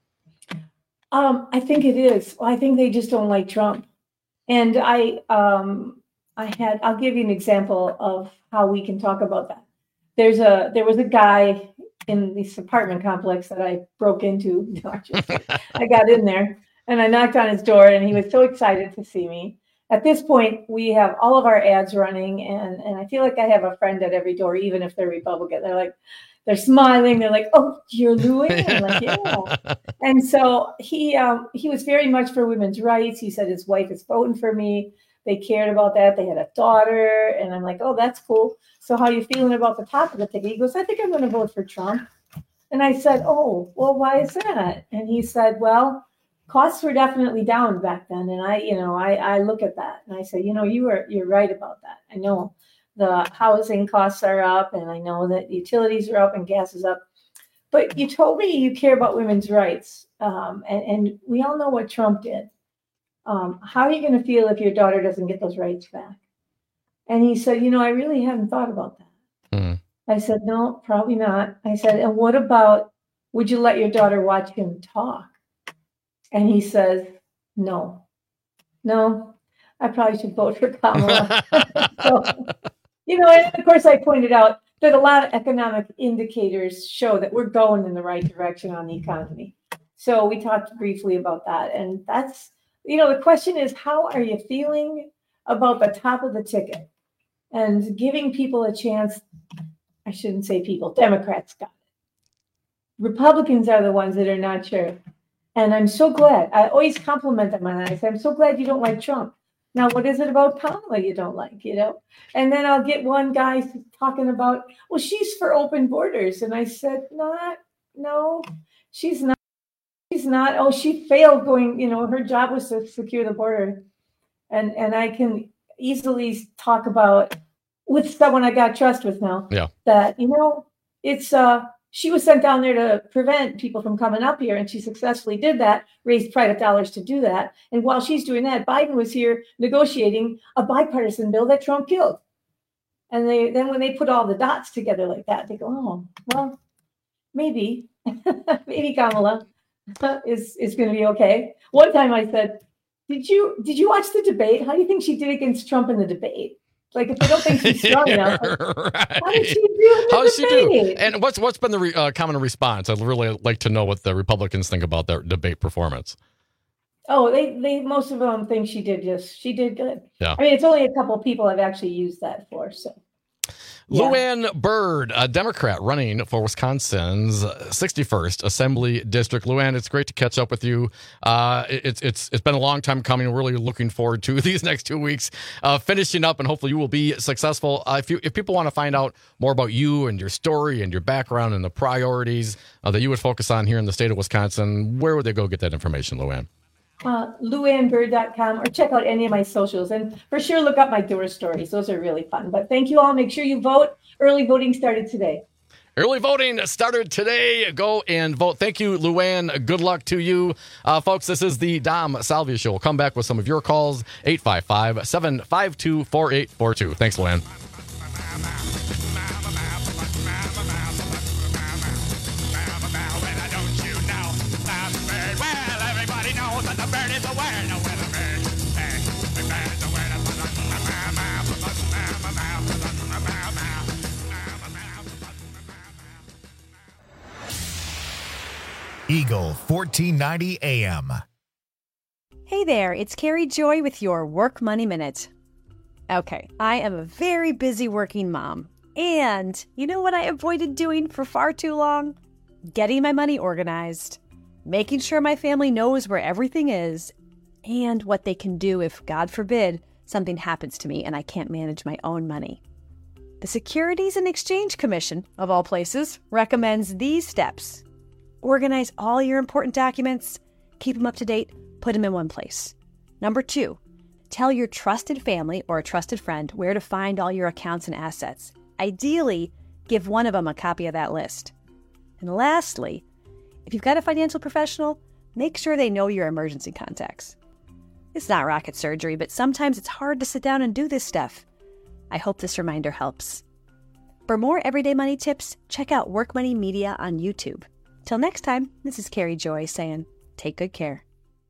I think it is. I think they just don't like Trump. And I'll give you an example of how we can talk about that. There was a guy in this apartment complex that I broke into. I got in there. And I knocked on his door, and he was so excited to see me. At this point, we have all of our ads running, and I feel like I have a friend at every door, even if they're Republican. They're smiling. They're like, "Oh, you're Luann?" I'm like, "Yeah." And so he was very much for women's rights. He said his wife is voting for me. They cared about that. They had a daughter, and I'm like, "Oh, that's cool. So how are you feeling about the top of the ticket?" He goes, "I think I'm going to vote for Trump." And I said, "Oh, well, why is that?" And he said, "Well, costs were definitely down back then." And I look at that and I say, you're right about that. I know the housing costs are up, and I know that utilities are up and gas is up. But you told me you care about women's rights. And we all know what Trump did. How are you going to feel if your daughter doesn't get those rights back? And he said, I really haven't thought about that. I said, no, probably not. I said, and what about, would you let your daughter watch him talk? And he says, no, I probably should vote for Kamala. So, and of course I pointed out that a lot of economic indicators show that we're going in the right direction on the economy. So we talked briefly about that. And that's, the question is, how are you feeling about the top of the ticket? And giving people a chance, I shouldn't say people, Democrats got it. Republicans are the ones that are not sure. And I'm so glad. I always compliment them on that. I say, I'm so glad you don't like Trump. Now, what is it about Kamala you don't like, And then I'll get one guy talking about, well, she's for open borders. And I said, no, she's not. She's not. Oh, she failed going, her job was to secure the border. And I can easily talk about with someone I got trust with now that, it's she was sent down there to prevent people from coming up here, and she successfully did that, raised private dollars to do that. And while she's doing that, Biden was here negotiating a bipartisan bill that Trump killed. And then when they put all the dots together like that, they go, oh, well, maybe Kamala is going to be okay. One time I said, did you watch the debate? How do you think she did against Trump in the debate? Like, if they don't think she's strong enough, right. How did she do? How does she do? And what's been the common response? I'd really like to know what the Republicans think about their debate performance. Oh, they most of them think she did good. Yeah. I mean, it's only a couple of people I've actually used that for. So. Yeah. Luann Byrd, a Democrat running for Wisconsin's 61st Assembly District. Luann, it's great to catch up with you. It's been a long time coming. We're really looking forward to these next 2 weeks finishing up, and hopefully you will be successful. If people want to find out more about you and your story and your background and the priorities that you would focus on here in the state of Wisconsin, where would they go get that information, Luann? LuannByrd.com, or check out any of my socials, and for sure look up my door stories. Those are really fun. But thank you all. Make sure you vote. Early voting started today. Early voting started today. Go and vote. Thank you, Luann. Good luck to you. Folks, this is the Dom Salvia Show. We'll come back with some of your calls, 855-752-4842. Thanks, Luann. Bird is aware, no weather bird. The bird is aware, Eagle 1490 AM. Hey there, it's Carrie Joy with your Work Money Minute. Okay, I am a very busy working mom. And you know what I avoided doing for far too long? Getting my money organized, making sure my family knows where everything is, and what they can do if, God forbid, something happens to me and I can't manage my own money. The Securities and Exchange Commission, of all places, recommends these steps. Organize all your important documents, keep them up to date, put them in one place. Number 2, tell your trusted family or a trusted friend where to find all your accounts and assets. Ideally, give one of them a copy of that list. And lastly, if you've got a financial professional, make sure they know your emergency contacts. It's not rocket surgery, but sometimes it's hard to sit down and do this stuff. I hope this reminder helps. For more everyday money tips, check out Work Money Media on YouTube. Till next time, this is Carrie Joy saying, take good care.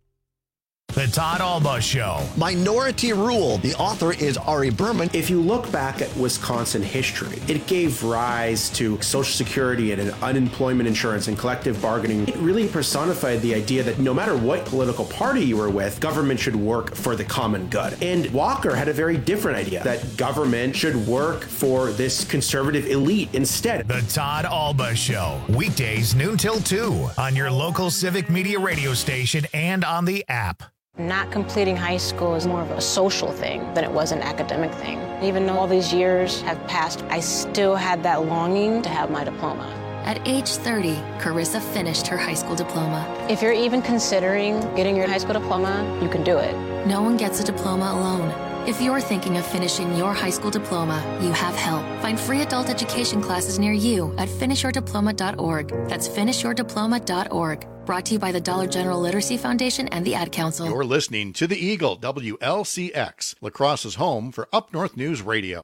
The Todd Alba Show. Minority Rule. The author is Ari Berman. If you look back at Wisconsin history, it gave rise to Social Security and unemployment insurance and collective bargaining. It really personified the idea that no matter what political party you were with, government should work for the common good. And Walker had a very different idea, that government should work for this conservative elite instead. The Todd Alba Show. Weekdays noon till 2 on your local Civic Media radio station and on the app. Not completing high school is more of a social thing than it was an academic thing. Even though all these years have passed, I still had that longing to have my diploma. At age 30, Carissa finished her high school diploma. If you're even considering getting your high school diploma, you can do it. No one gets a diploma alone. If you're thinking of finishing your high school diploma, you have help. Find free adult education classes near you at finishyourdiploma.org. That's finishyourdiploma.org. Brought to you by the Dollar General Literacy Foundation and the Ad Council. You're listening to the Eagle, WLCX, La Crosse's home for Up North News Radio.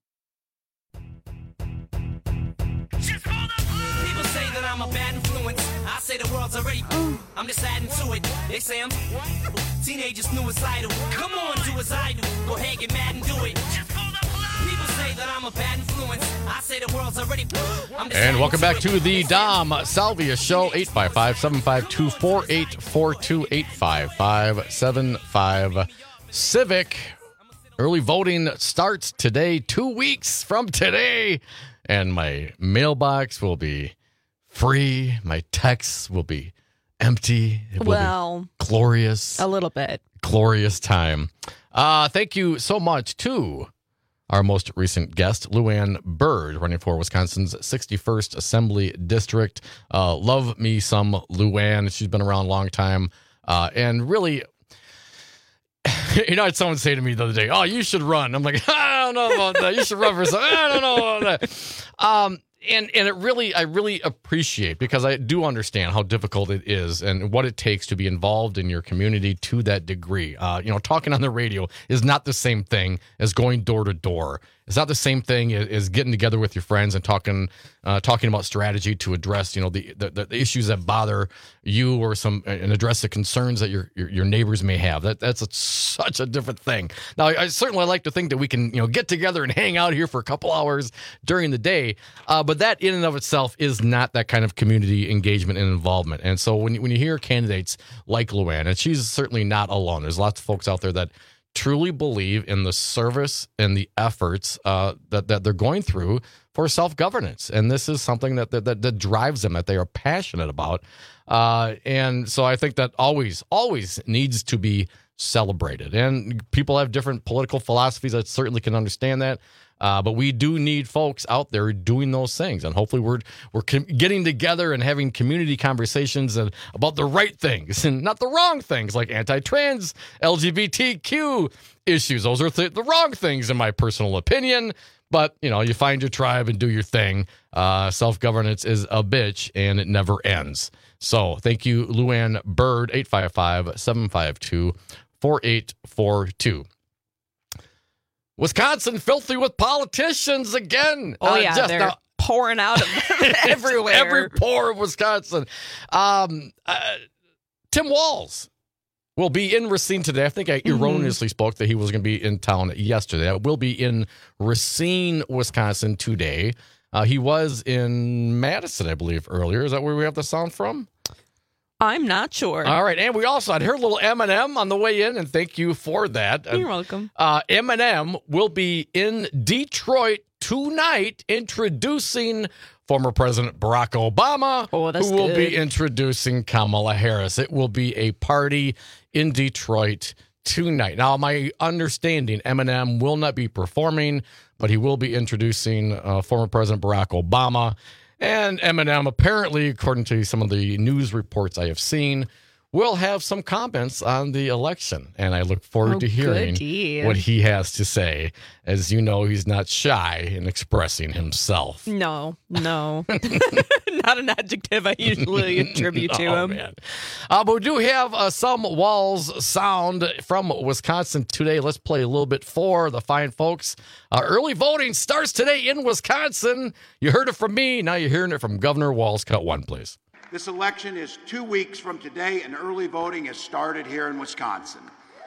People say that I'm a bad influence. I say the world's already. I'm just adding to it. They say I'm teenagers suicidal. Come on, do as I do. Go ahead, get mad and do it. People say that I'm a bad influence. I say the world's already. And welcome back to the Dom Salvia Show, 855-752-4842, 855-75 Early voting starts today, 2 weeks from today. And my mailbox will be free. My texts will be empty. It will be glorious. A little bit. Glorious time. Thank you so much to our most recent guest, Luann Byrd, running for Wisconsin's 61st Assembly District. Love me some Luann. She's been around a long time. And really, you know, I had someone say to me the other day, oh, you should run. I'm like, I don't know about that. You should run for something. I don't know about that. And it really, I really appreciate, because I do understand how difficult it is and what it takes to be involved in your community to that degree. You know, talking on the radio is not the same thing as going door to door. It's not the same thing as getting together with your friends and talking about strategy to address, you know, the issues that bother you, or and address the concerns that your neighbors may have. That's such a different thing. Now, I certainly like to think that we can, you know, get together and hang out here for a couple hours during the day, but that in and of itself is not that kind of community engagement and involvement. And so when you hear candidates like Luann, and she's certainly not alone. There's lots of folks out there that truly believe in the service and the efforts that they're going through for self-governance. And this is something that drives them, that they are passionate about. And so I think that always needs to be celebrated. And people have different political philosophies. I certainly can understand that. But we do need folks out there doing those things. And hopefully we're getting together and having community conversations about the right things and not the wrong things, like anti-trans, LGBTQ issues. Those are the wrong things, in my personal opinion. But, you know, you find your tribe and do your thing. Self-governance is a bitch, and it never ends. So thank you, Luann Byrd, 855-752-4842. Wisconsin filthy with politicians again. Oh, yeah, they're pouring out of everywhere. Every pore of Wisconsin. Tim Walz will be in Racine today. I think I erroneously spoke that he was going to be in town yesterday. I will be in Racine, Wisconsin today. He was in Madison, I believe, earlier. Is that where we have the sound from? I'm not sure. All right, and we also had heard a little Eminem on the way in, and thank you for that. You're welcome. Eminem will be in Detroit tonight introducing former President Barack Obama, who will be introducing Kamala Harris. It will be a party in Detroit tonight. Now, my understanding, Eminem will not be performing, but he will be introducing former President Barack Obama. And Eminem, apparently, according to some of the news reports I have seen, will have some comments on the election. And I look forward to hearing what he has to say. As you know, he's not shy in expressing himself. No. Not an adjective I usually attribute to him. Man. But we do have some Walls sound from Wisconsin today. Let's play a little bit for the fine folks. Early voting starts today in Wisconsin. You heard it from me. Now you're hearing it from Governor Walz. Cut one, please. This election is 2 weeks from today, and early voting has started here in Wisconsin.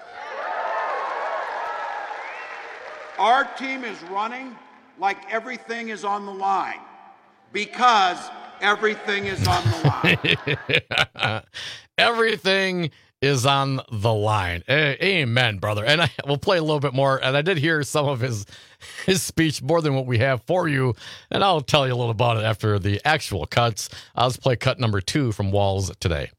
Our team is running like everything is on the line, because everything is on the line. Everything is on the line. Amen, brother. And we'll play a little bit more. And I did hear some of his speech, more than what we have for you. And I'll tell you a little about it after the actual cuts. Let's play cut number 2 from Walz today.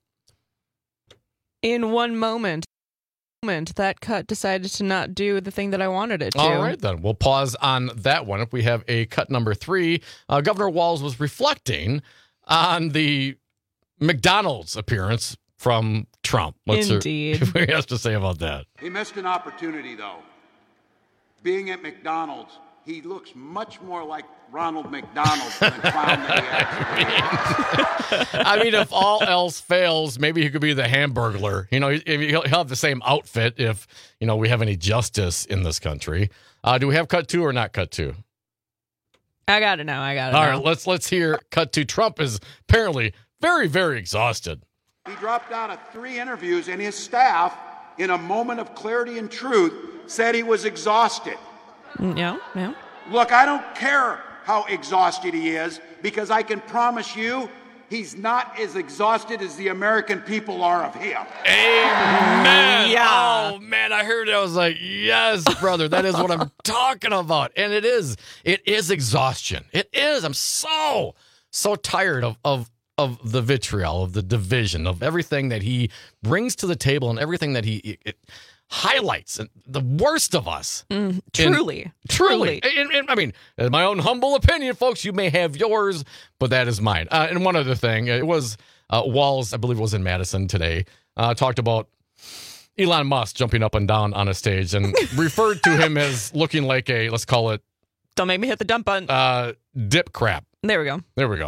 In one moment, that cut decided to not do the thing that I wanted it to. All right, then. We'll pause on that one. If we have a cut number 3, Governor Walz was reflecting on the McDonald's appearance from Trump. Indeed. What he has to say about that. He missed an opportunity, though. Being at McDonald's, he looks much more like Ronald McDonald than the clown that he actually is. I mean, if all else fails, maybe he could be the Hamburglar. You know, he'll have the same outfit if, we have any justice in this country. Do we have cut 2 or not cut 2? I got it now. All right, let's hear cut 2. Trump is apparently very, very exhausted. He dropped out of 3 interviews, and his staff, in a moment of clarity and truth, said he was exhausted. Yeah. Look, I don't care how exhausted he is, because I can promise you he's not as exhausted as the American people are of him. Amen. Yeah. Oh, man, I heard it. I was like, yes, brother, that is what I'm talking about. And it is exhaustion. It is. I'm so tired of the vitriol, of the division, of everything that he brings to the table and everything that he highlights, and the worst of us. Truly. And I mean, in my own humble opinion, folks, you may have yours, but that is mine. And one other thing, it was Walz, I believe it was in Madison today, talked about Elon Musk jumping up and down on a stage and referred to him as looking like a, let's call it, don't make me hit the dump button. Dip crap. There we go.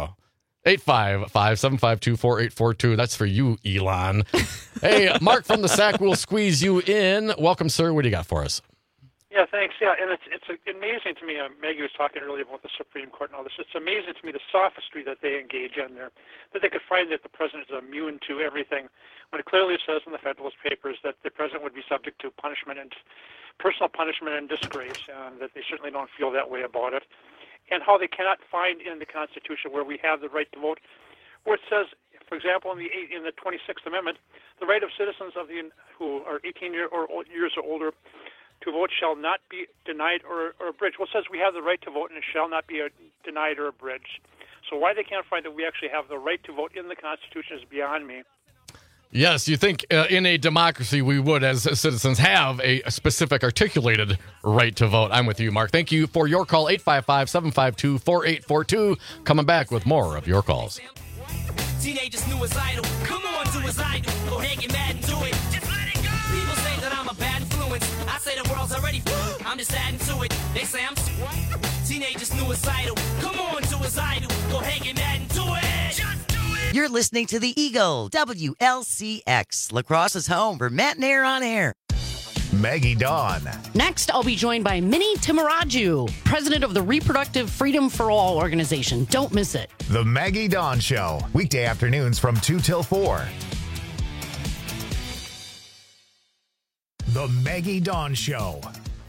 855-752-4842. That's for you, Elon. Hey, Mark from the Sack will squeeze you in. Welcome, sir. What do you got for us? Yeah, thanks. Yeah, and it's amazing to me. Maggie was talking earlier about the Supreme Court and all this. It's amazing to me the sophistry that they engage in there, that they could find that the president is immune to everything, when it clearly says in the Federalist Papers that the president would be subject to punishment and personal punishment and disgrace, and that they certainly don't feel that way about it. And how they cannot find in the Constitution where we have the right to vote, where it says, for example, in the 26th Amendment, the right of citizens who are 18 years or older to vote shall not be denied or abridged. Well, it says we have the right to vote and it shall not be denied or abridged. So why they can't find that we actually have the right to vote in the Constitution is beyond me. Yes, you think in a democracy we would, as citizens, have a specific articulated right to vote. I'm with you, Mark. Thank you for your call, 855-752-4842. Coming back with more of your calls. Teenagers knew his idol. Come on, do as I do. Go ahead, get mad and do it. Just let it go. People say that I'm a bad influence. I say the world's already full. I'm just adding to it. They say I'm Teenagers knew his idol. Come on, do as I do. Go ahead, get mad and do it. Just do it. You're listening to the Eagle, WLCX, La Crosse's home for Matt and Air on Air. Maggie Dawn. Next, I'll be joined by Minnie Timaraju, president of the Reproductive Freedom for All organization. Don't miss it. The Maggie Dawn Show, weekday afternoons from 2 till 4. The Maggie Dawn Show.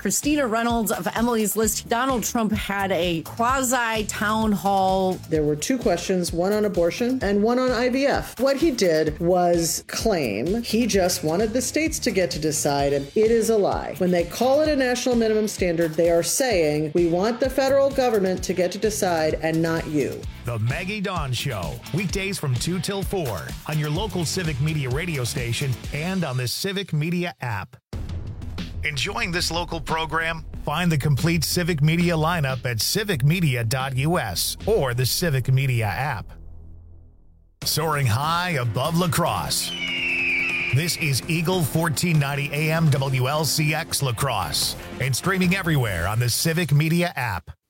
Christina Reynolds of Emily's List. Donald Trump had a quasi town hall. There were two questions, one on abortion and one on IVF. What he did was claim he just wanted the states to get to decide, and it is a lie. When they call it a national minimum standard, they are saying we want the federal government to get to decide and not you. The Maggie Dawn Show, weekdays from 2 till 4 on your local Civic Media radio station and on the Civic Media app. Enjoying this local program? Find the complete Civic Media lineup at civicmedia.us or the Civic Media app. Soaring high above La Crosse. This is Eagle 1490 AM WLCX La Crosse and streaming everywhere on the Civic Media app.